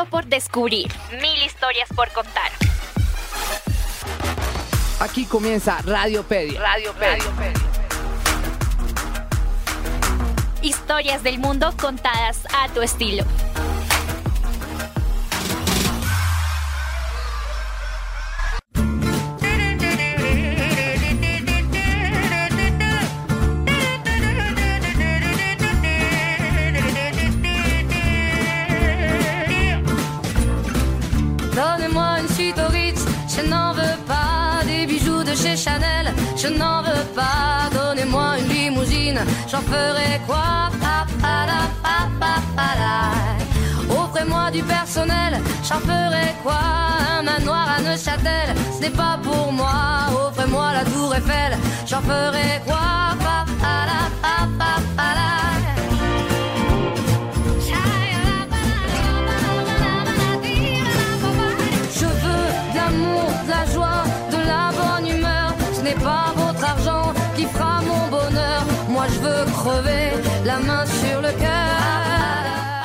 mundo por descubrir, 1000 historias por contar. Aquí comienza Radiopedia. Historias del mundo contadas a tu estilo. Donnez-moi une suite au Ritz, je n'en veux pas. Des bijoux de chez Chanel, je n'en veux pas. Donnez-moi une limousine, j'en ferai quoi? Offrez-moi du personnel, j'en ferai quoi? Un manoir à Neuchâtel, ce n'est pas pour moi. Offrez-moi la tour Eiffel, j'en ferai quoi? De la joie, de la bonne humeur, ce n'est pas votre argent qui fera mon bonheur. Moi je veux crever la main sur le cœur.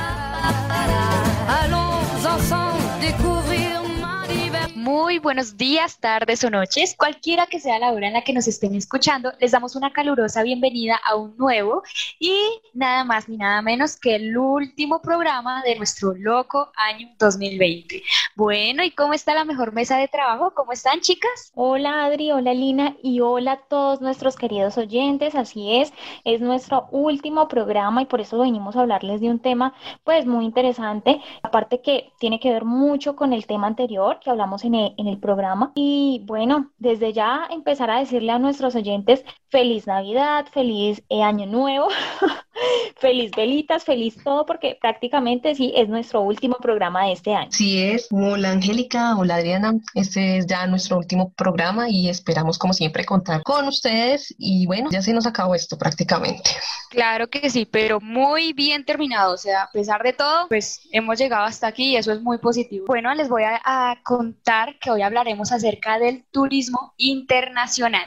Allons ensemble découvrir ma liberté. Muy buenos días, tardes o noches, cualquiera que sea la hora en la que nos estén escuchando, les damos una calurosa bienvenida a un nuevo y nada más ni nada menos que el último programa de nuestro loco año 2020. Bueno, ¿y cómo está la mejor mesa de trabajo? ¿Cómo están, chicas? Hola Adri, hola Lina y hola a todos nuestros queridos oyentes. Así es nuestro último programa y por eso venimos a hablarles de un tema pues muy interesante, aparte que tiene que ver mucho con el tema anterior que hablamos en el programa. Y bueno, desde ya empezar a decirle a nuestros oyentes feliz Navidad, feliz Año Nuevo, feliz velitas, feliz todo, porque prácticamente sí es nuestro último programa de este año. Sí es. Hola Angélica, hola Adriana, este es ya nuestro último programa y esperamos como siempre contar con ustedes y bueno, ya se nos acabó esto prácticamente. Claro que sí, pero muy bien terminado, o sea, a pesar de todo, pues hemos llegado hasta aquí y eso es muy positivo. Bueno, les voy a contar que hoy hablaremos acerca del turismo internacional.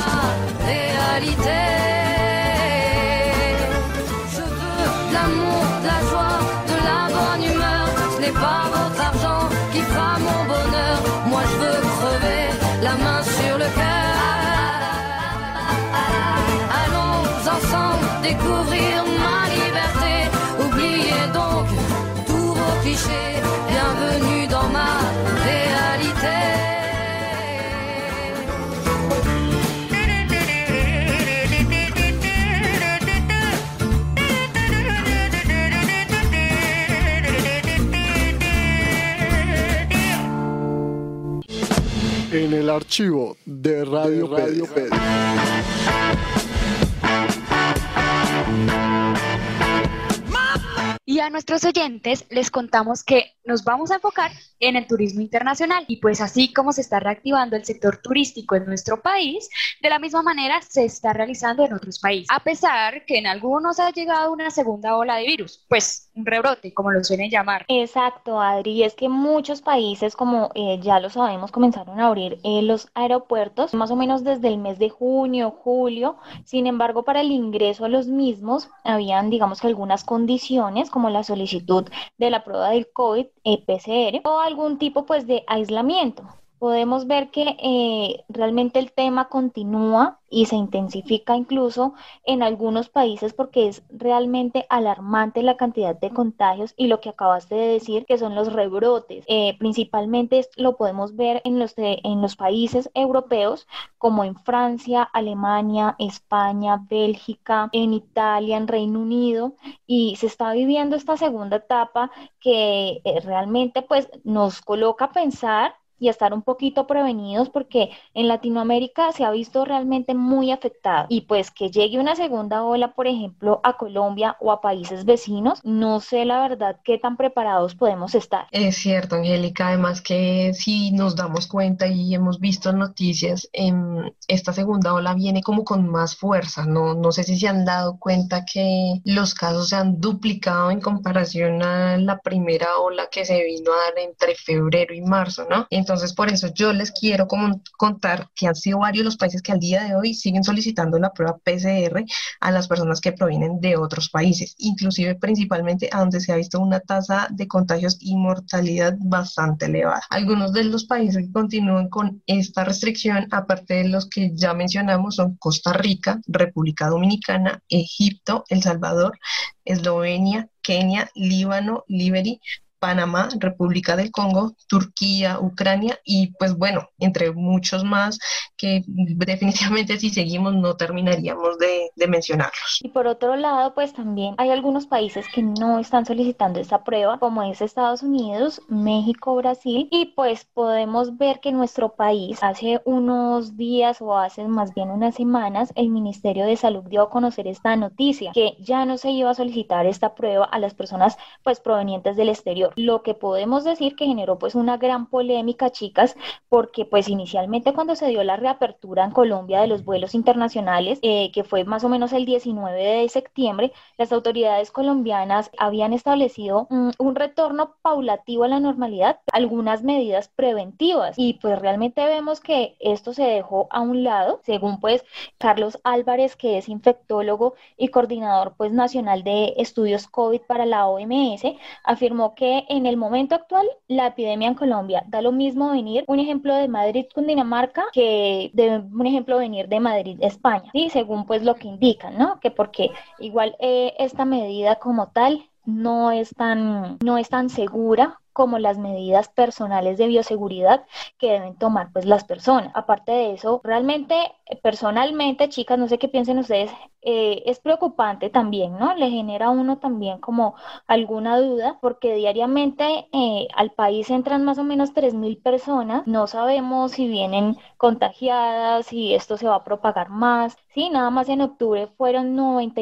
Pas votre argent qui fera mon bonheur. Moi je veux crever la main sur le cœur. Allons ensemble découvrir ma liberté. Oubliez donc tous vos clichés. Bienvenue dans ma réalité. En el archivo de Radiopedia. Y a nuestros oyentes les contamos que nos vamos a enfocar en el turismo internacional y pues así como se está reactivando el sector turístico en nuestro país, de la misma manera se está realizando en otros países. A pesar que en algunos ha llegado una segunda ola de virus, pues un rebrote, como lo suelen llamar. Exacto, Adri, y es que muchos países, como ya lo sabemos, comenzaron a abrir los aeropuertos más o menos desde el mes de junio, julio. Sin embargo, para el ingreso a los mismos habían, digamos que algunas condiciones, como la solicitud de la prueba del COVID, PCR, o algún tipo pues de aislamiento. Podemos ver que realmente el tema continúa y se intensifica incluso en algunos países porque es realmente alarmante la cantidad de contagios y lo que acabaste de decir que son los rebrotes. Principalmente lo podemos ver en los países europeos como en Francia, Alemania, España, Bélgica, en Italia, en Reino Unido, y se está viviendo esta segunda etapa que realmente pues nos coloca a pensar y a estar un poquito prevenidos porque en Latinoamérica se ha visto realmente muy afectado y pues que llegue una segunda ola, por ejemplo, a Colombia o a países vecinos, no sé la verdad qué tan preparados podemos estar. Es cierto, Angélica, además que si nos damos cuenta y hemos visto noticias, esta segunda ola viene como con más fuerza, no sé si se han dado cuenta que los casos se han duplicado en comparación a la primera ola que se vino a dar entre febrero y marzo, ¿no? Entonces Entonces, por eso yo les quiero contar que han sido varios los países que al día de hoy siguen solicitando la prueba PCR a las personas que provienen de otros países, inclusive principalmente a donde se ha visto una tasa de contagios y mortalidad bastante elevada. Algunos de los países que continúan con esta restricción, aparte de los que ya mencionamos, son Costa Rica, República Dominicana, Egipto, El Salvador, Eslovenia, Kenia, Líbano, Liberia, Panamá, República del Congo, Turquía, Ucrania y pues bueno, entre muchos más que definitivamente si seguimos no terminaríamos de mencionarlos. Y por otro lado, pues también hay algunos países que no están solicitando esta prueba, como es Estados Unidos, México, Brasil, y pues podemos ver que nuestro país hace unos días o hace más bien unas semanas, el Ministerio de Salud dio a conocer esta noticia, que ya no se iba a solicitar esta prueba a las personas pues provenientes del exterior. Lo que podemos decir que generó pues una gran polémica, chicas, porque pues inicialmente cuando se dio la reapertura en Colombia de los vuelos internacionales, que fue más o menos el 19 de septiembre, las autoridades colombianas habían establecido un retorno paulativo a la normalidad, algunas medidas preventivas, y pues realmente vemos que esto se dejó a un lado, según pues Carlos Álvarez, que es infectólogo y coordinador pues nacional de estudios COVID para la OMS, afirmó que en el momento actual la epidemia en Colombia da lo mismo venir un ejemplo de Madrid, Cundinamarca, que de un ejemplo venir de Madrid, España, ¿sí? Según pues lo que indican, ¿no? Que porque igual esta medida como tal no es tan segura como las medidas personales de bioseguridad que deben tomar pues las personas. Aparte de eso, realmente, personalmente, chicas, no sé qué piensen ustedes, es preocupante también, ¿no? Le genera a uno también como alguna duda, porque diariamente al país entran más o menos 3.000 personas, no sabemos si vienen contagiadas, si esto se va a propagar más, sí, nada más en octubre fueron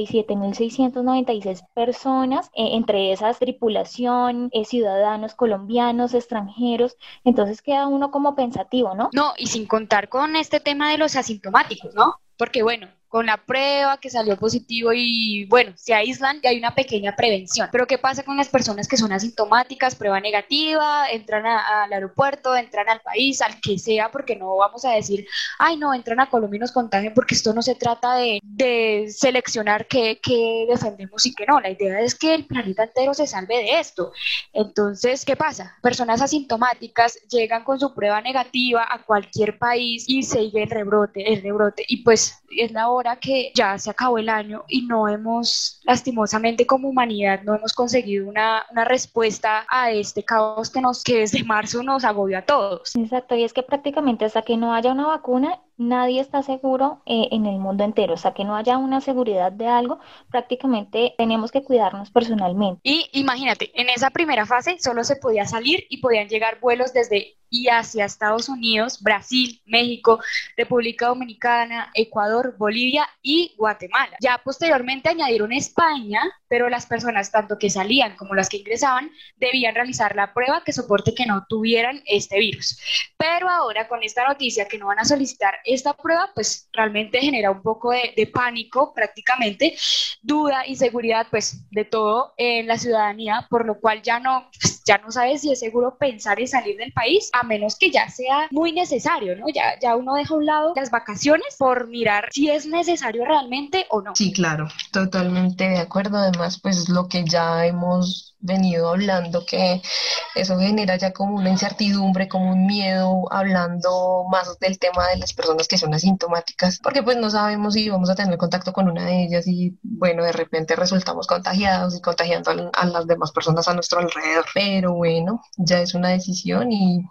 97.696 personas, entre esas tripulación, ciudadanos colombianos, extranjeros, entonces queda uno como pensativo, ¿no? No, y sin contar con este tema de los asintomáticos, ¿no? Porque bueno, con la prueba que salió positivo y bueno, se aíslan y hay una pequeña prevención. Pero ¿qué pasa con las personas que son asintomáticas, prueba negativa, entran al aeropuerto, entran al país, al que sea, porque no vamos a decir, ay no, entran a Colombia y nos contagian, porque esto no se trata de seleccionar qué defendemos y qué no. La idea es que el planeta entero se salve de esto. Entonces, ¿qué pasa? Personas asintomáticas llegan con su prueba negativa a cualquier país y sigue el rebrote, y pues es la hora que ya se acabó el año y no hemos, lastimosamente como humanidad, no hemos conseguido una respuesta a este caos que desde marzo nos agobió a todos. Exacto, y es que prácticamente hasta que no haya una vacuna, nadie está seguro en el mundo entero. Hasta que no haya una seguridad de algo, prácticamente tenemos que cuidarnos personalmente. Y imagínate, en esa primera fase solo se podía salir y podían llegar vuelos desde y hacia Estados Unidos, Brasil, México, República Dominicana, Ecuador, Bolivia y Guatemala. Ya posteriormente añadieron España, pero las personas tanto que salían como las que ingresaban debían realizar la prueba que soporte que no tuvieran este virus. Pero ahora con esta noticia que no van a solicitar esta prueba, pues realmente genera un poco de pánico, prácticamente duda, inseguridad, pues de todo en la ciudadanía, por lo cual ya no sabes si es seguro pensar en salir del país, a menos que ya sea muy necesario, ¿no? Ya uno deja a un lado las vacaciones por mirar si es necesario realmente o no. Sí, claro, totalmente de acuerdo. Además, pues lo que ya hemos venido hablando, que eso genera ya como una incertidumbre, como un miedo, hablando más del tema de las personas que son asintomáticas, porque pues no sabemos si vamos a tener contacto con una de ellas y bueno, de repente resultamos contagiados y contagiando a las demás personas a nuestro alrededor. Pero bueno, ya es una decisión y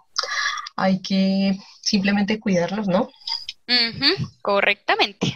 hay que simplemente cuidarlos, ¿no? Correctamente.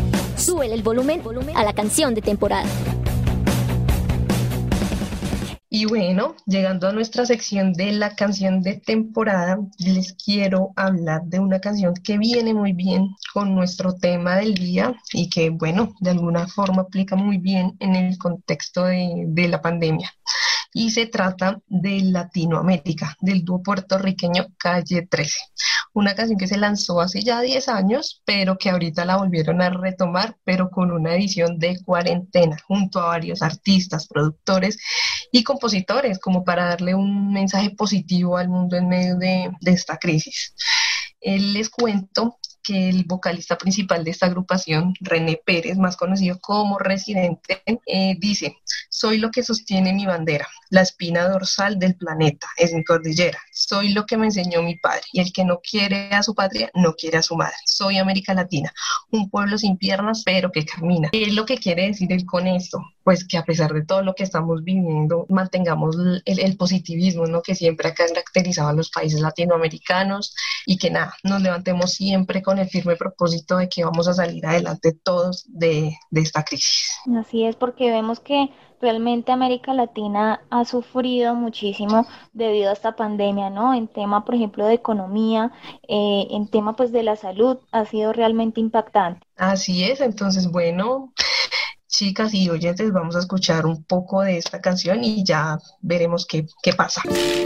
Súbele el volumen a la canción de temporada. Y bueno, llegando a nuestra sección de la canción de temporada, les quiero hablar de una canción que viene muy bien con nuestro tema del día y que, bueno, de alguna forma aplica muy bien en el contexto de la pandemia. Y se trata de Latinoamérica, del dúo puertorriqueño Calle 13. Una canción que se lanzó hace ya 10 años, pero que ahorita la volvieron a retomar, pero con una edición de cuarentena, junto a varios artistas, productores y compositores, como para darle un mensaje positivo al mundo en medio de esta crisis. Les cuento que el vocalista principal de esta agrupación, René Pérez, más conocido como Residente, dice: soy lo que sostiene mi bandera, la espina dorsal del planeta, es mi cordillera, soy lo que me enseñó mi padre, y el que no quiere a su patria, no quiere a su madre, soy América Latina, un pueblo sin piernas, pero que camina. ¿Qué es lo que quiere decir él con esto? Pues que a pesar de todo lo que estamos viviendo, mantengamos el positivismo, ¿no?, que siempre ha caracterizado a los países latinoamericanos, y que nada, nos levantemos siempre con el firme propósito de que vamos a salir adelante todos de esta crisis. Así es, porque vemos que realmente América Latina ha sufrido muchísimo debido a esta pandemia, ¿no? En tema, por ejemplo, de economía, en tema pues de la salud, ha sido realmente impactante. Así es, entonces bueno, chicas y oyentes, vamos a escuchar un poco de esta canción y ya veremos qué pasa.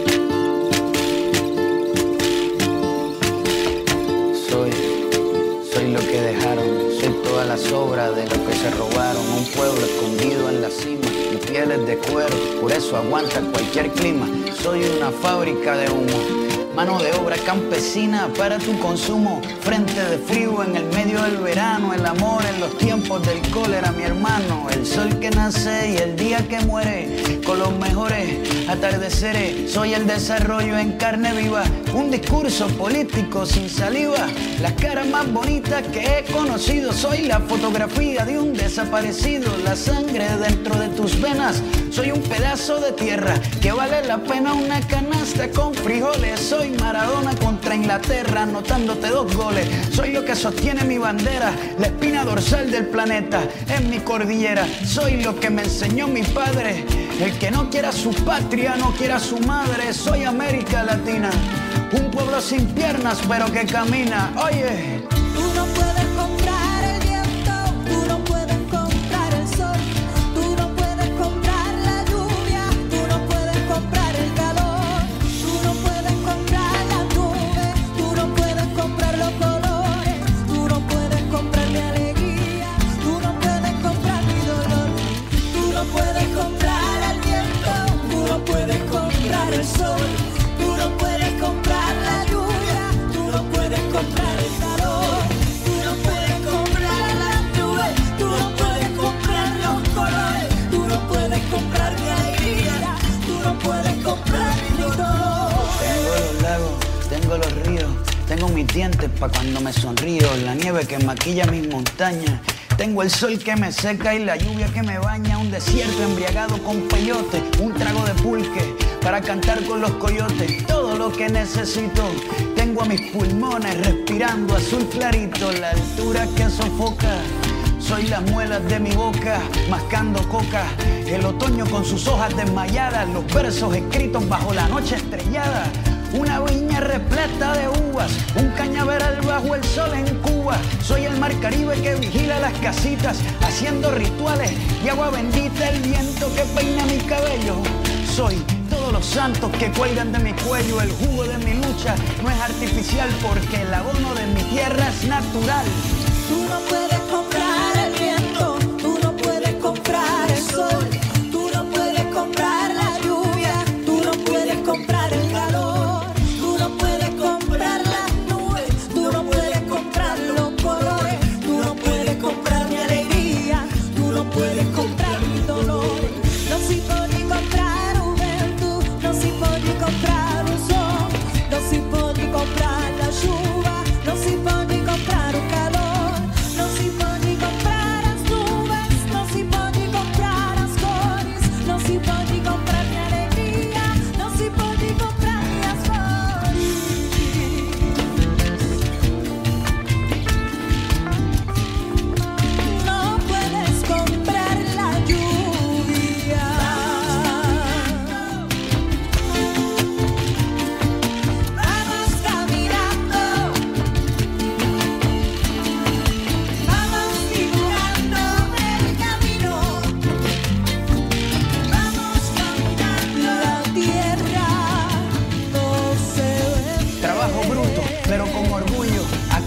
Soy lo que dejaron, soy toda la sobra de lo que se robaron. Un pueblo escondido en la cima, mi piel es de cuero, por eso aguanta cualquier clima. Soy una fábrica de humo, mano de obra campesina para tu consumo. Frente de frío en el medio del verano, el amor en los tiempos del cólera, mi hermano. El sol que nace y el día que muere, con los mejores atardeceres. Soy el desarrollo en carne viva, un discurso político sin saliva. Las caras más bonitas que he conocido, soy la fotografía de un desaparecido. La sangre dentro de tus venas, soy un pedazo de tierra que vale la pena una canasta con frijoles. Soy Maradona contra Inglaterra, anotándote 2 goles. Soy lo que sostiene mi bandera, la espina dorsal del planeta, en mi cordillera. Soy lo que me enseñó mi padre, el que no quiera su patria, no quiera su madre. Soy América Latina, un pueblo sin piernas pero que camina. Oye, tú no puedes comprar el viento, tú no puedes comprar el sol, tú no puedes comprar la lluvia, tú no puedes comprar el calor, tú no puedes comprar las nubes, tú no puedes comprar los colores, tú no puedes comprar mi alegría, tú no puedes comprar mi dolor, tú no puedes comprar el viento, tú no puedes comprar el sol, tú no puedes comprar la lluvia, tú no puedes comprar el calor, tú no puedes comprar las nubes, tú no puedes comprar los colores, tú no puedes comprar mi alegría, tú no puedes comprar mi dolor. tengo los lagos, tengo los ríos, tengo mis dientes pa' cuando me sonrío, la nieve que maquilla mis montañas. Tengo el sol que me seca y la lluvia que me baña, un desierto embriagado con peyote, un trago de pulque para cantar con los coyotes. Todo lo que necesito, tengo a mis pulmones respirando azul clarito, la altura que sofoca. Soy las muelas de mi boca, mascando coca, el otoño con sus hojas desmayadas, los versos escritos bajo la noche estrellada. Una viña repleta de uvas, un cañaveral bajo el sol en Cuba. Soy el mar Caribe que vigila las casitas, haciendo rituales y agua bendita, el viento que peina mi cabello. Soy todos los santos que cuelgan de mi cuello, el jugo de mi lucha no es artificial porque el abono de mi tierra es natural. Tú no puedes comprar el viento, tú no puedes comprar el sol, tú no puedes comprar la lluvia, tú no puedes comprar el calor, tú no puedes comprar las nubes, tú no puedes comprar los colores, tú no puedes comprar mi alegría, tú no puedes comprar mi dolor. No si puoi comprare un vento, non si può comprare un sol, non si può comprare la lluvia, non si può comprare un calor. No si può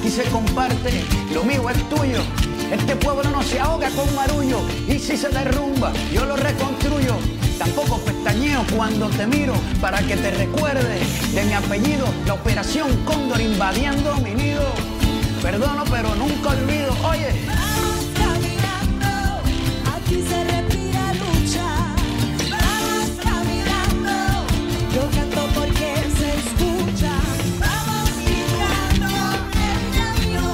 se comparte, lo mío es tuyo. Este pueblo no se ahoga con marullo, y si se derrumba, yo lo reconstruyo. Tampoco pestañeo cuando te miro, para que te recuerde de mi apellido. La operación Cóndor invadiendo mi nido. Perdono, pero nunca olvido. Oye, Vamos caminando, aquí se respira lucha. Vamos caminando, yo canto porque se escucha. Vamos quitando el camino.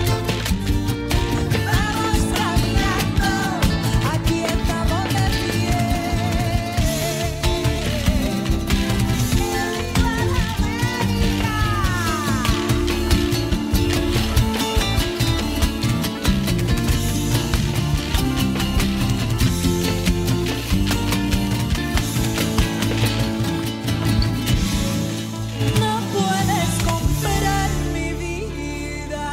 Vamos caminando, aquí estamos de pie. ¡Viva la América! No puedes comprar mi vida.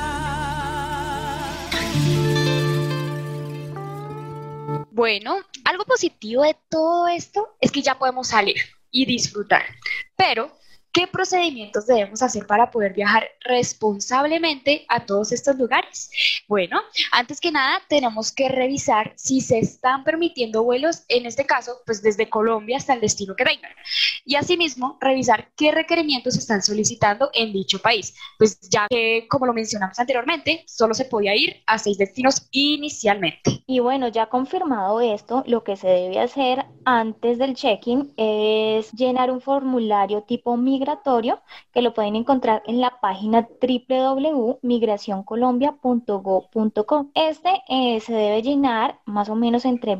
Bueno, algo positivo de todo esto es que ya podemos salir y disfrutar. Pero, ¿qué procedimientos debemos hacer para poder viajar responsablemente a todos estos lugares? Bueno, antes que nada tenemos que revisar si se están permitiendo vuelos, en este caso, pues desde Colombia hasta el destino que vengan. Y asimismo, revisar qué requerimientos se están solicitando en dicho país. Pues ya que, como lo mencionamos anteriormente, solo se podía ir a 6 destinos inicialmente. Y bueno, ya confirmado esto, lo que se debe hacer antes del check-in es llenar un formulario tipo migratorio que lo pueden encontrar en la página www.migracioncolombia.gov.co. Se debe llenar más o menos entre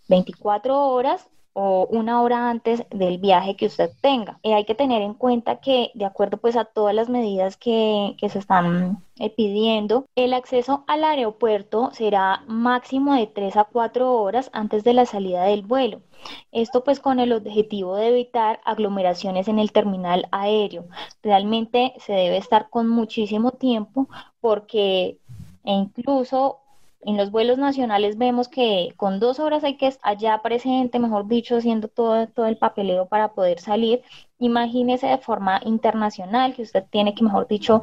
24 horas o una hora antes del viaje que usted tenga. Hay que tener en cuenta que, de acuerdo pues a todas las medidas que se están pidiendo, el acceso al aeropuerto será máximo de 3 a 4 horas antes de la salida del vuelo. Esto pues con el objetivo de evitar aglomeraciones en el terminal aéreo. Realmente se debe estar con muchísimo tiempo porque incluso en los vuelos nacionales vemos que con 2 horas hay que estar allá presente, mejor dicho, haciendo todo el papeleo para poder salir. Imagínese de forma internacional que usted tiene que, mejor dicho,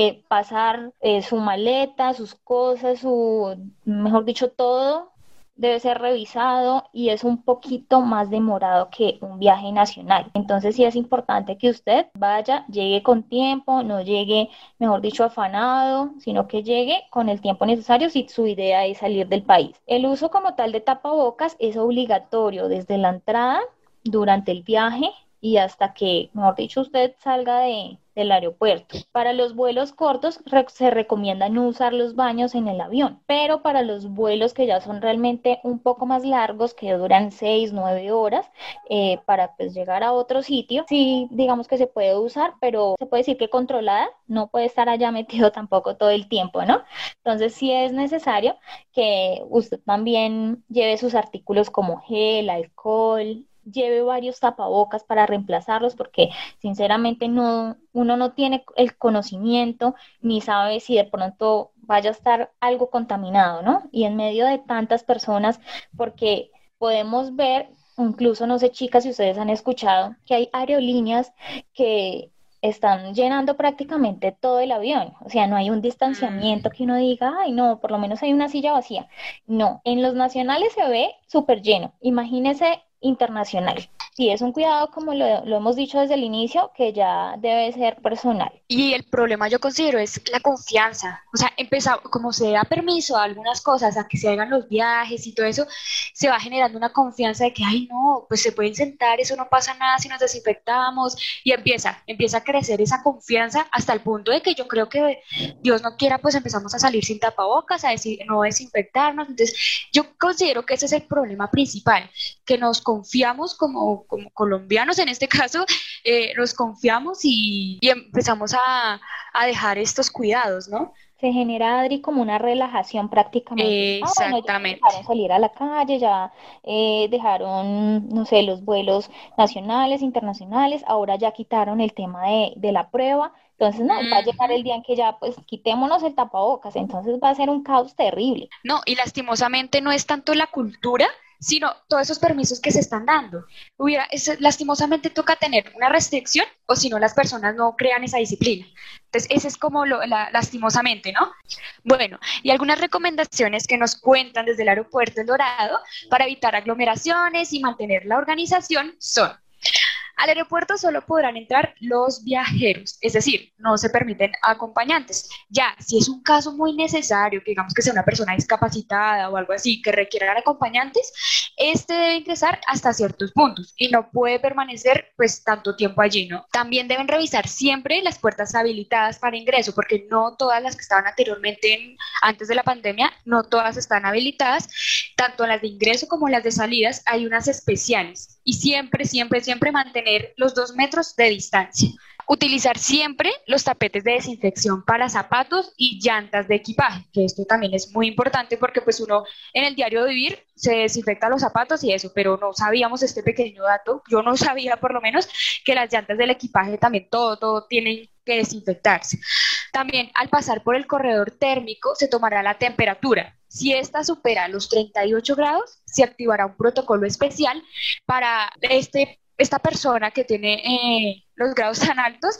pasar su maleta, sus cosas, mejor dicho, todo debe ser revisado y es un poquito más demorado que un viaje nacional. Entonces sí es importante que usted vaya, llegue con tiempo, no llegue, mejor dicho, afanado, sino que llegue con el tiempo necesario si su idea es salir del país. El uso como tal de tapabocas es obligatorio desde la entrada, durante el viaje y hasta que, mejor dicho, usted salga del aeropuerto. Para los vuelos cortos se recomienda no usar los baños en el avión, pero para los vuelos que ya son realmente un poco más largos, que duran 6, 9 horas, para pues llegar a otro sitio, sí, digamos que se puede usar, pero se puede decir que controlada, no puede estar allá metido tampoco todo el tiempo, ¿no? Entonces sí es necesario que usted también lleve sus artículos como gel, alcohol, lleve varios tapabocas para reemplazarlos porque sinceramente uno no tiene el conocimiento ni sabe si de pronto vaya a estar algo contaminado, ¿no? Y en medio de tantas personas, porque podemos ver, incluso no sé, chicas, si ustedes han escuchado que hay aerolíneas que están llenando prácticamente todo el avión, o sea, no hay un distanciamiento que uno diga, ay no, por lo menos hay una silla vacía. No, en los nacionales se ve súper lleno, imagínese internacional. Sí, es un cuidado, como lo hemos dicho desde el inicio, que ya debe ser personal. Y el problema yo considero es la confianza. O sea, como se da permiso a algunas cosas, a que se hagan los viajes y todo eso, se va generando una confianza de que, ay no, pues se pueden sentar, eso no pasa nada si nos desinfectamos, y empieza a crecer esa confianza hasta el punto de que yo creo que Dios no quiera, pues empezamos a salir sin tapabocas, a decir, no desinfectarnos. Entonces, yo considero que ese es el problema principal, que nos confiamos como colombianos en este caso, nos confiamos y empezamos a dejar estos cuidados, ¿no? Se genera, Adri, como una relajación prácticamente. Exactamente. Bueno, ya dejaron salir a la calle, ya dejaron, no sé, los vuelos nacionales, internacionales, ahora ya quitaron el tema de la prueba. Entonces, no, va a llegar el día en que ya, pues, quitémonos el tapabocas, entonces va a ser un caos terrible. No, y lastimosamente no es tanto la cultura, sino todos esos permisos que se están dando. Lastimosamente toca tener una restricción o si no las personas no crean esa disciplina. Entonces, ese es como lastimosamente, ¿no? Bueno, y algunas recomendaciones que nos cuentan desde el aeropuerto El Dorado para evitar aglomeraciones y mantener la organización son: al aeropuerto solo podrán entrar los viajeros, es decir, no se permiten acompañantes. Ya, si es un caso muy necesario, que digamos que sea una persona discapacitada o algo así, que requieran acompañantes, este debe ingresar hasta ciertos puntos y no puede permanecer pues tanto tiempo allí, ¿no? También deben revisar siempre las puertas habilitadas para ingreso, porque no todas las que estaban anteriormente, antes de la pandemia, no todas están habilitadas, tanto las de ingreso como las de salidas, hay unas especiales. Y siempre, siempre, siempre mantener los 2 metros de distancia. Utilizar siempre los tapetes de desinfección para zapatos y llantas de equipaje, que esto también es muy importante porque pues uno en el diario de vivir se desinfecta los zapatos y eso, pero no sabíamos este pequeño dato, yo no sabía por lo menos que las llantas del equipaje también todo tienen que desinfectarse. También al pasar por el corredor térmico se tomará la temperatura. Si esta supera los 38 grados, se activará un protocolo especial para esta persona que tiene los grados tan altos.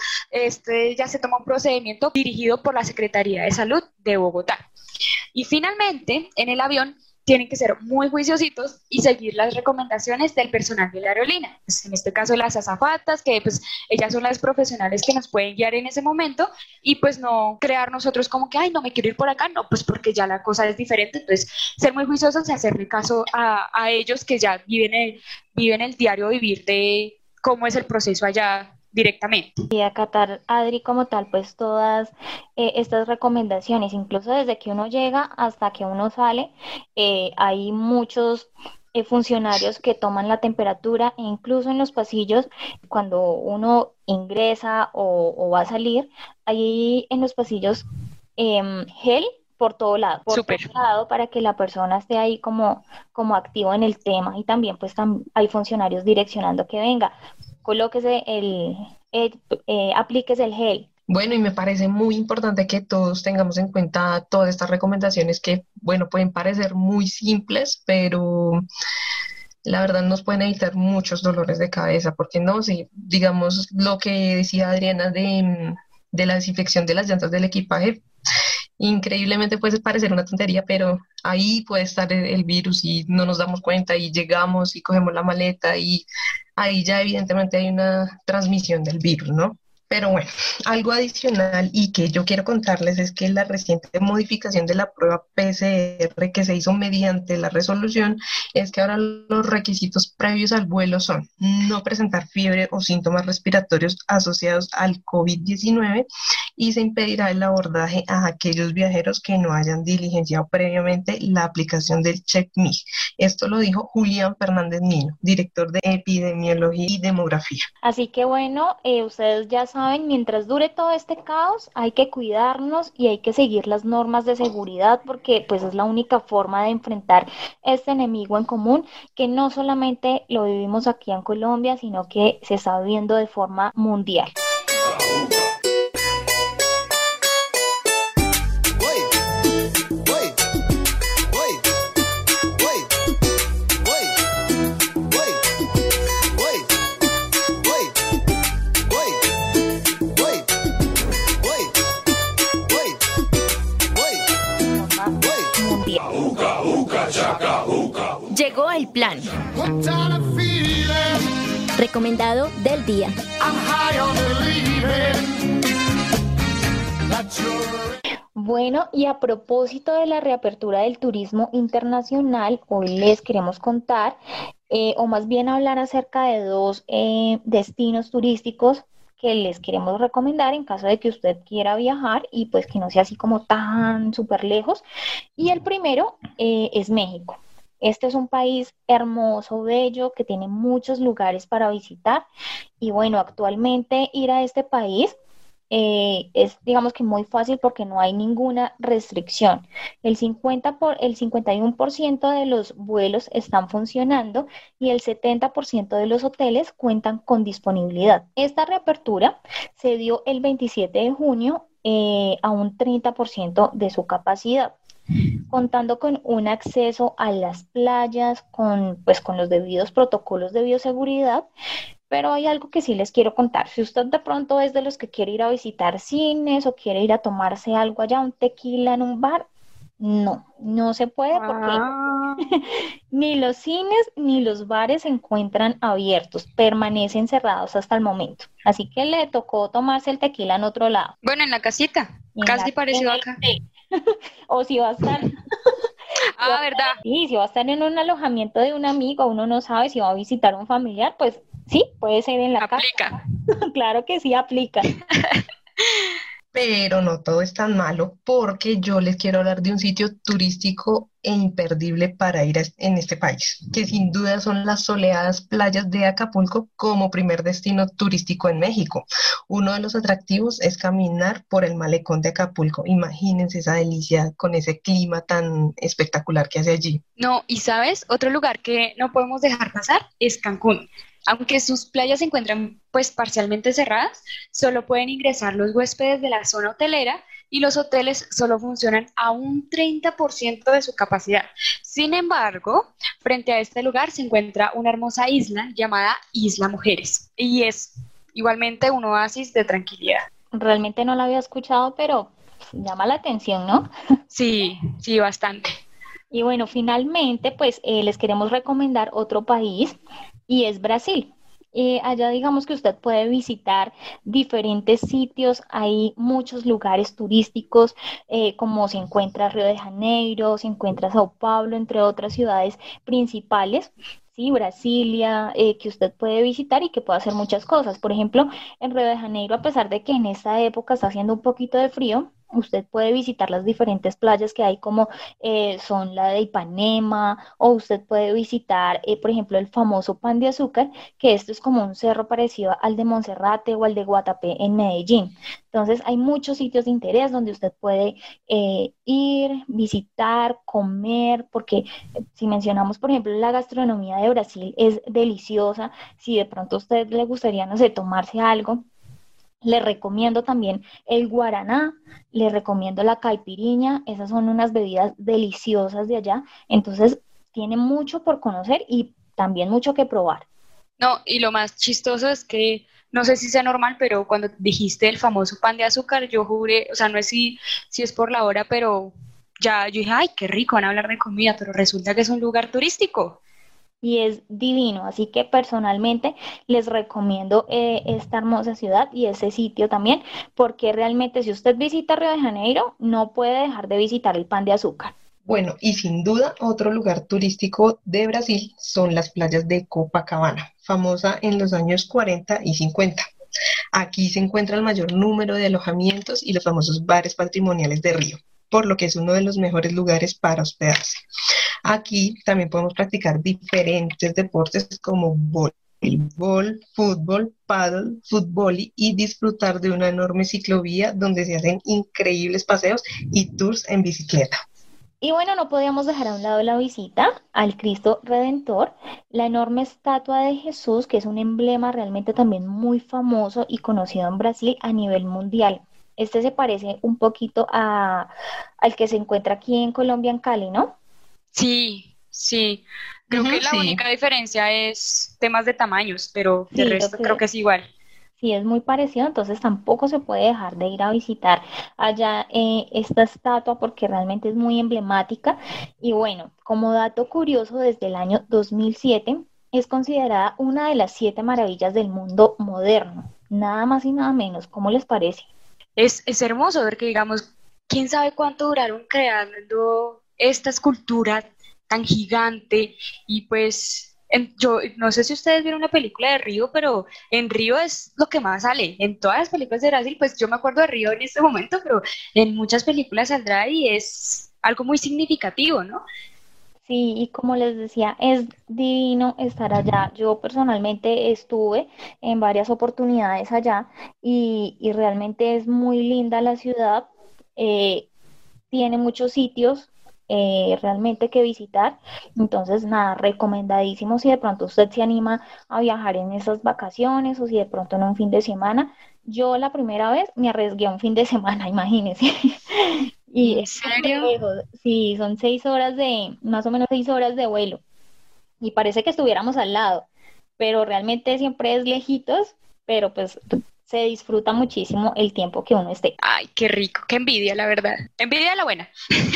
Ya se toma un procedimiento dirigido por la Secretaría de Salud de Bogotá. Y finalmente, en el avión tienen que ser muy juiciositos y seguir las recomendaciones del personal de la aerolínea. Pues, en este caso, las azafatas, que pues ellas son las profesionales que nos pueden guiar en ese momento y pues no crear nosotros como que, ay, no me quiero ir por acá, no, pues porque ya la cosa es diferente. Entonces, ser muy juiciosos y hacerle caso a ellos que ya viven el diario vivir de cómo es el proceso allá directamente. Y acatar, Adri, como tal, pues todas estas recomendaciones, incluso desde que uno llega hasta que uno sale, hay muchos funcionarios que toman la temperatura e incluso en los pasillos, cuando uno ingresa o va a salir, hay en los pasillos gel por todo lado, para que la persona esté ahí como activo en el tema, y también pues hay funcionarios direccionando que venga, colóquese aplíquese el gel. Bueno, y me parece muy importante que todos tengamos en cuenta todas estas recomendaciones que, bueno, pueden parecer muy simples, pero la verdad nos pueden evitar muchos dolores de cabeza, porque no, si digamos lo que decía Adriana de la desinfección de las llantas del equipaje, increíblemente puede parecer una tontería, pero ahí puede estar el virus y no nos damos cuenta y llegamos y cogemos la maleta y ahí ya evidentemente hay una transmisión del virus, ¿no? Pero bueno, algo adicional y que yo quiero contarles es que la reciente modificación de la prueba PCR que se hizo mediante la resolución es que ahora los requisitos previos al vuelo son no presentar fiebre o síntomas respiratorios asociados al COVID-19 y se impedirá el abordaje a aquellos viajeros que no hayan diligenciado previamente la aplicación del CheckMe. Esto lo dijo Julián Fernández Nino, director de Epidemiología y Demografía. Así que bueno, ustedes ya saben, mientras dure todo este caos, hay que cuidarnos y hay que seguir las normas de seguridad, porque pues es la única forma de enfrentar este enemigo en común, que no solamente lo vivimos aquí en Colombia, sino que se está viviendo de forma mundial. Llegó el plan recomendado del día. Bueno, y a propósito de la reapertura del turismo internacional, hoy les queremos contar, o más bien hablar acerca de 2 destinos turísticos que les queremos recomendar en caso de que usted quiera viajar y pues que no sea así como tan súper lejos. Y el primero es México. Este es un país hermoso, bello, que tiene muchos lugares para visitar. Y bueno, actualmente ir a este país es, digamos que muy fácil porque no hay ninguna restricción. El 51% de los vuelos están funcionando y el 70% de los hoteles cuentan con disponibilidad. Esta reapertura se dio el 27 de junio a un 30% de su capacidad. contando con un acceso a las playas, con los debidos protocolos de bioseguridad. Pero hay algo que sí les quiero contar. Si usted de pronto es de los que quiere ir a visitar cines o quiere ir a tomarse algo allá, un tequila en un bar, no se puede porque ni los cines ni los bares se encuentran abiertos, permanecen cerrados hasta el momento. Así que le tocó tomarse el tequila en otro lado. Bueno, en la casita, casi parecido acá. O si va a estar... ¿Verdad? Sí, si va a estar en un alojamiento de un amigo, uno no sabe si va a visitar a un familiar, pues sí, puede ser en la casa. Aplica. Claro que sí, aplica. Pero no todo es tan malo porque yo les quiero hablar de un sitio turístico e imperdible para ir en este país, que sin duda son las soleadas playas de Acapulco como primer destino turístico en México. Uno de los atractivos es caminar por el malecón de Acapulco. Imagínense esa delicia con ese clima tan espectacular que hace allí. No, y ¿sabes? Otro lugar que no podemos dejar pasar es Cancún. Aunque sus playas se encuentran pues parcialmente cerradas, solo pueden ingresar los huéspedes de la zona hotelera y los hoteles solo funcionan a un 30% de su capacidad. Sin embargo, frente a este lugar se encuentra una hermosa isla llamada Isla Mujeres y es igualmente un oasis de tranquilidad. Realmente no la había escuchado, pero llama la atención, ¿no? Sí, sí, bastante. Y bueno, finalmente, pues les queremos recomendar otro país y es Brasil. Allá digamos que usted puede visitar diferentes sitios, hay muchos lugares turísticos, como se encuentra Río de Janeiro, se encuentra Sao Paulo, entre otras ciudades principales. Sí, Brasilia, que usted puede visitar y que puede hacer muchas cosas. Por ejemplo, en Río de Janeiro, a pesar de que en esta época está haciendo un poquito de frío, usted puede visitar las diferentes playas que hay, como son la de Ipanema, o usted puede visitar, por ejemplo, el famoso Pan de Azúcar, que esto es como un cerro parecido al de Monserrate o al de Guatapé en Medellín. Entonces, hay muchos sitios de interés donde usted puede ir, visitar, comer, porque si mencionamos, por ejemplo, la gastronomía de Brasil es deliciosa. Si de pronto a usted le gustaría, no sé, tomarse algo, le recomiendo también el guaraná, le recomiendo la caipiriña, esas son unas bebidas deliciosas de allá, entonces tiene mucho por conocer y también mucho que probar. No, y lo más chistoso es que, no sé si sea normal, pero cuando dijiste el famoso pan de azúcar, yo juré, o sea, no es si es por la hora, pero ya yo dije, ay, qué rico, van a hablar de comida, pero resulta que es un lugar turístico. Y es divino, así que personalmente les recomiendo esta hermosa ciudad y ese sitio también, porque realmente si usted visita Río de Janeiro, no puede dejar de visitar el Pan de Azúcar. Bueno, y sin duda otro lugar turístico de Brasil son las playas de Copacabana, famosa en los años 40 y 50. Aquí se encuentra el mayor número de alojamientos y los famosos bares patrimoniales de Río, por lo que es uno de los mejores lugares para hospedarse. Aquí también podemos practicar diferentes deportes como voleibol, fútbol, pádel, fútbol y disfrutar de una enorme ciclovía donde se hacen increíbles paseos y tours en bicicleta. Y bueno, no podíamos dejar a un lado la visita al Cristo Redentor, la enorme estatua de Jesús, que es un emblema realmente también muy famoso y conocido en Brasil a nivel mundial. Este se parece un poquito al que se encuentra aquí en Colombia, en Cali, ¿no? Sí, sí. Creo que la única diferencia es temas de tamaños, pero de resto creo que es igual. Sí, es muy parecido, entonces tampoco se puede dejar de ir a visitar allá esta estatua porque realmente es muy emblemática. Y bueno, como dato curioso, desde el año 2007 es considerada una de las 7 maravillas del mundo moderno. Nada más y nada menos. ¿Cómo les parece? Es hermoso ver que, digamos, quién sabe cuánto duraron creando esta escultura tan gigante y pues yo no sé si ustedes vieron una película de Río, pero en Río es lo que más sale. En todas las películas de Brasil, pues yo me acuerdo de Río en este momento, pero en muchas películas saldrá y es algo muy significativo, ¿no? Sí, y como les decía, es divino estar allá. Yo personalmente estuve en varias oportunidades allá y realmente es muy linda la ciudad. Tiene muchos sitios realmente que visitar. Entonces, nada, recomendadísimo si de pronto usted se anima a viajar en esas vacaciones o si de pronto en un fin de semana. Yo la primera vez me arriesgué a un fin de semana, imagínese. Y ¿En es súper serio? lejos. Sí, son 6 horas más o menos 6 horas de vuelo. Y parece que estuviéramos al lado, pero realmente siempre es lejitos, pero pues se disfruta muchísimo el tiempo que uno esté. Ay, qué rico, qué envidia, la verdad. Envidia de la buena.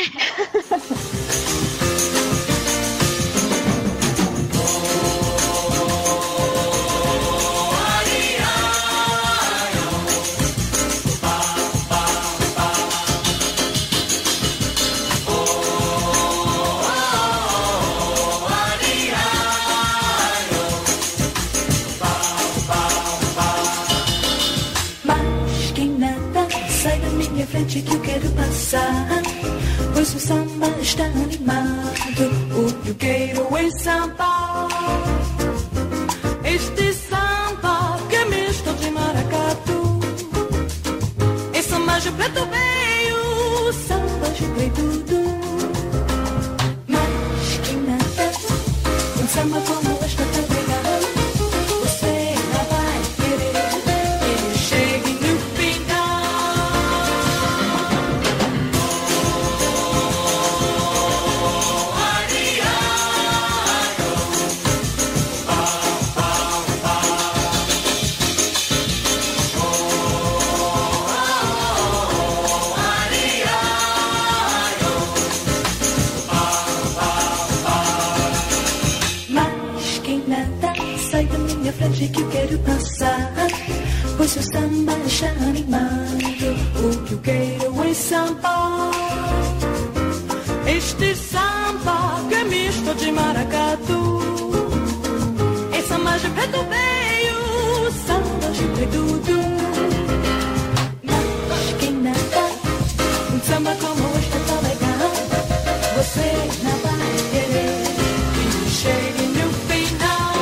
Mas quem nada, sai da minha frente que eu quero passar. Pois o samba está animado, o que eu quero é samba. Este samba que é misto de maracatu. É samba de preto veio, samba de preto. Mas quem nada, um samba como este tá legal. Você não vai querer que ele chegue no final. Mas quem nada, sai da minha frente que eu quero passar. Pois o samba está animado, o que eu quero é samba. Este samba que é misto de maracatu. É samba de preto veio, samba de preto. Mas quem nada, um samba como este tá legal. Você não vai querer que chegue no final.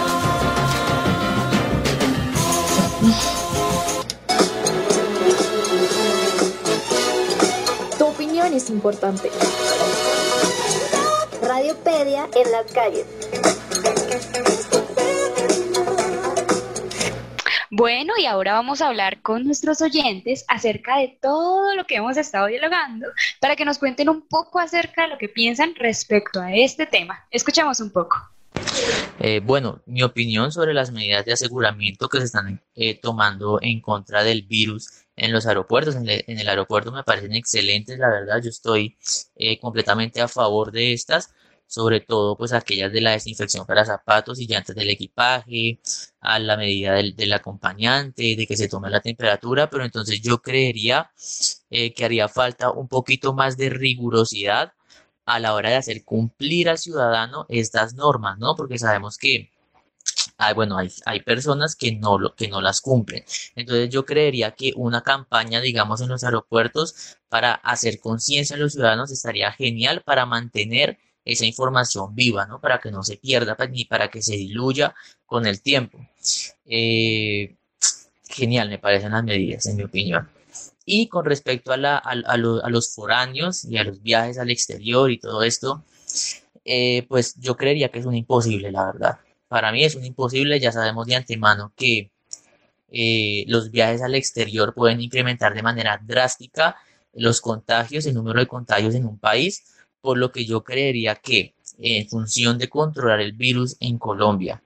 Tu opinión es importante. Radiopedia en las calles. Bueno, y ahora vamos a hablar con nuestros oyentes acerca de todo lo que hemos estado dialogando para que nos cuenten un poco acerca de lo que piensan respecto a este tema. Escuchemos un poco. Bueno, mi opinión sobre las medidas de aseguramiento que se están tomando en contra del virus en los aeropuertos, en el aeropuerto me parecen excelentes, la verdad, yo estoy completamente a favor de estas, sobre todo pues aquellas de la desinfección para zapatos y llantas del equipaje, a la medida del acompañante, de que se tome la temperatura, pero entonces yo creería que haría falta un poquito más de rigurosidad a la hora de hacer cumplir al ciudadano estas normas, ¿no? Porque sabemos que hay personas que no las cumplen. Entonces yo creería que una campaña, digamos, en los aeropuertos para hacer conciencia a los ciudadanos estaría genial para mantener esa información viva, ¿no? Para que no se pierda ni para que se diluya con el tiempo. Genial, me parecen las medidas, en mi opinión. Y con respecto a los foráneos y a los viajes al exterior y todo esto, pues yo creería que es un imposible, la verdad. Para mí es un imposible, ya sabemos de antemano que los viajes al exterior pueden incrementar de manera drástica los contagios, el número de contagios en un país, por lo que yo creería que en función de controlar el virus en Colombia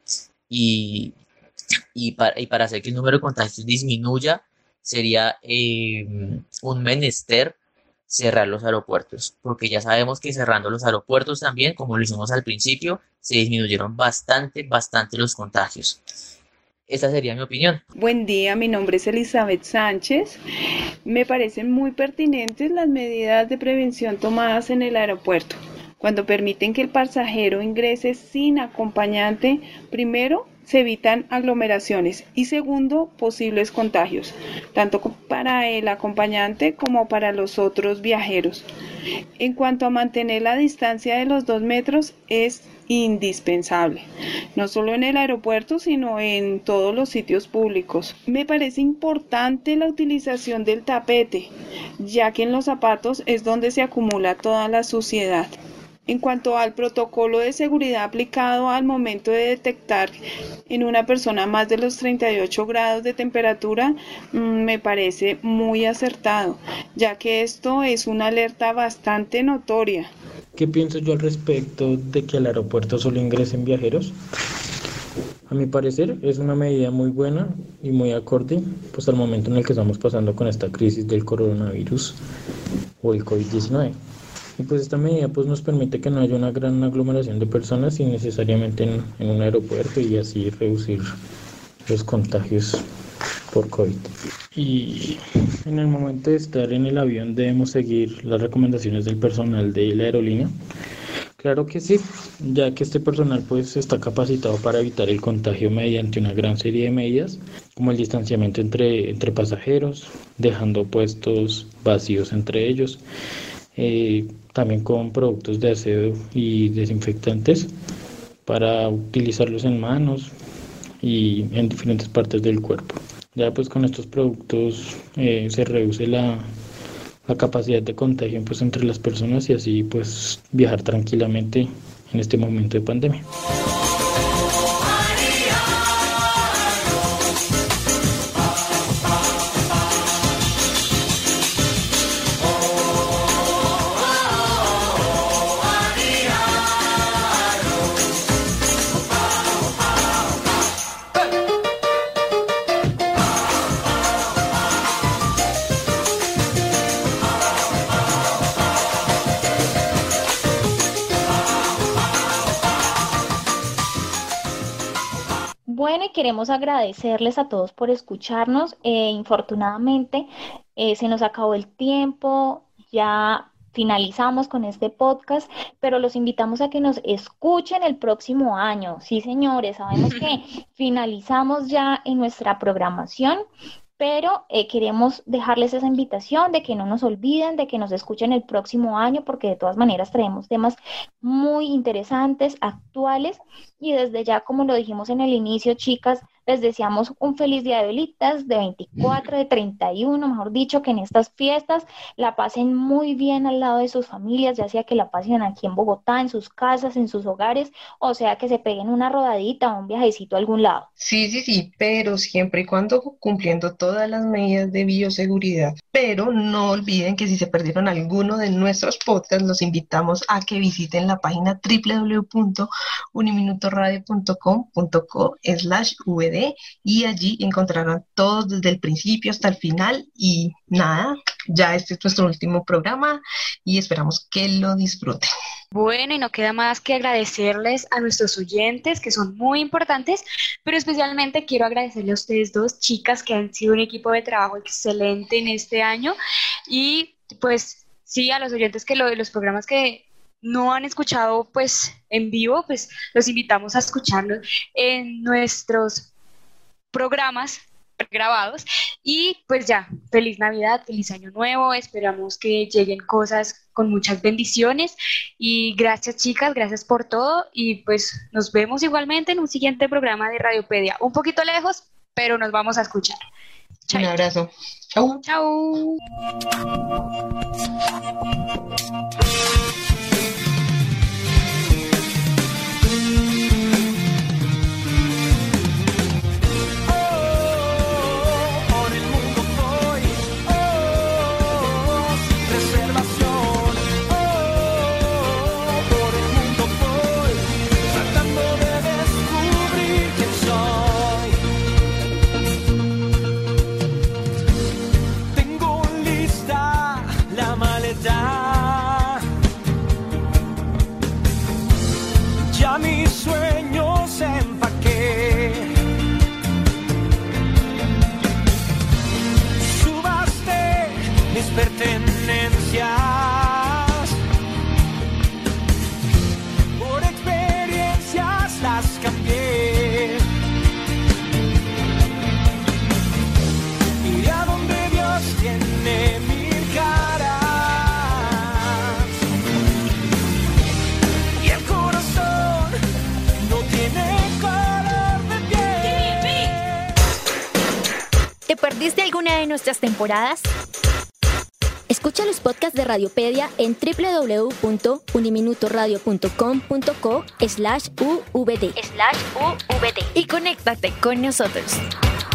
y para hacer que el número de contagios disminuya, sería un menester cerrar los aeropuertos, porque ya sabemos que cerrando los aeropuertos también, como lo hicimos al principio, se disminuyeron bastante los contagios. Esta sería mi opinión. Buen día, mi nombre es Elizabeth Sánchez. Me parecen muy pertinentes las medidas de prevención tomadas en el aeropuerto, cuando permiten que el pasajero ingrese sin acompañante. Primero, se evitan aglomeraciones y segundo, posibles contagios, tanto para el acompañante como para los otros viajeros. En cuanto a mantener la distancia de los 2 metros, es indispensable, no solo en el aeropuerto, sino en todos los sitios públicos. Me parece importante la utilización del tapete, ya que en los zapatos es donde se acumula toda la suciedad. En cuanto al protocolo de seguridad aplicado al momento de detectar en una persona más de los 38 grados de temperatura, me parece muy acertado, ya que esto es una alerta bastante notoria. ¿Qué pienso yo al respecto de que al aeropuerto solo ingresen viajeros? A mi parecer es una medida muy buena y muy acorde pues al momento en el que estamos pasando con esta crisis del coronavirus o el COVID-19. Y pues esta medida pues nos permite que no haya una gran aglomeración de personas innecesariamente en un aeropuerto y así reducir los contagios por COVID. Y en el momento de estar en el avión debemos seguir las recomendaciones del personal de la aerolínea. Claro que sí, ya que este personal pues está capacitado para evitar el contagio mediante una gran serie de medidas, como el distanciamiento entre pasajeros, dejando puestos vacíos entre ellos, también con productos de aseo y desinfectantes para utilizarlos en manos y en diferentes partes del cuerpo. Ya pues con estos productos se reduce la capacidad de contagio pues entre las personas y así pues viajar tranquilamente en este momento de pandemia. Bueno, y queremos agradecerles a todos por escucharnos. Infortunadamente, se nos acabó el tiempo, ya finalizamos con este podcast, pero los invitamos a que nos escuchen el próximo año. Sí, señores, sabemos que finalizamos ya en nuestra programación, pero queremos dejarles esa invitación de que no nos olviden, de que nos escuchen el próximo año, porque de todas maneras traemos temas muy interesantes, actuales, y desde ya, como lo dijimos en el inicio, chicas, les deseamos un feliz día de velitas, de 24, de 31, mejor dicho, que en estas fiestas la pasen muy bien al lado de sus familias, ya sea que la pasen aquí en Bogotá, en sus casas, en sus hogares, o sea que se peguen una rodadita o un viajecito a algún lado. Sí, pero siempre y cuando cumpliendo todas las medidas de bioseguridad. Pero no olviden que si se perdieron alguno de nuestros podcasts, los invitamos a que visiten la página www.uniminutoradio.com.co/vd y allí encontrarán todos desde el principio hasta el final. Y nada, ya este es nuestro último programa y esperamos que lo disfruten. Bueno, y no queda más que agradecerles a nuestros oyentes, que son muy importantes, pero especialmente quiero agradecerle a ustedes dos, chicas, que han sido un equipo de trabajo excelente en este año. Y pues sí, a los oyentes que los programas que no han escuchado pues en vivo, pues los invitamos a escucharlos en nuestros programas grabados. Y pues ya, feliz Navidad, feliz Año Nuevo, esperamos que lleguen cosas con muchas bendiciones y gracias, chicas, gracias por todo y pues nos vemos igualmente en un siguiente programa de Radiopedia, un poquito lejos, pero nos vamos a escuchar. Un abrazo. Chau. Chau. Ya mis sueños empaqué, subasté mis pertenencias, por experiencias las cambié, iré a donde Dios tiene mil caras. ¿Te perdiste alguna de nuestras temporadas? Escucha los podcasts de Radiopedia en www.uniminutoradio.com.co/UVD. Y conéctate con nosotros.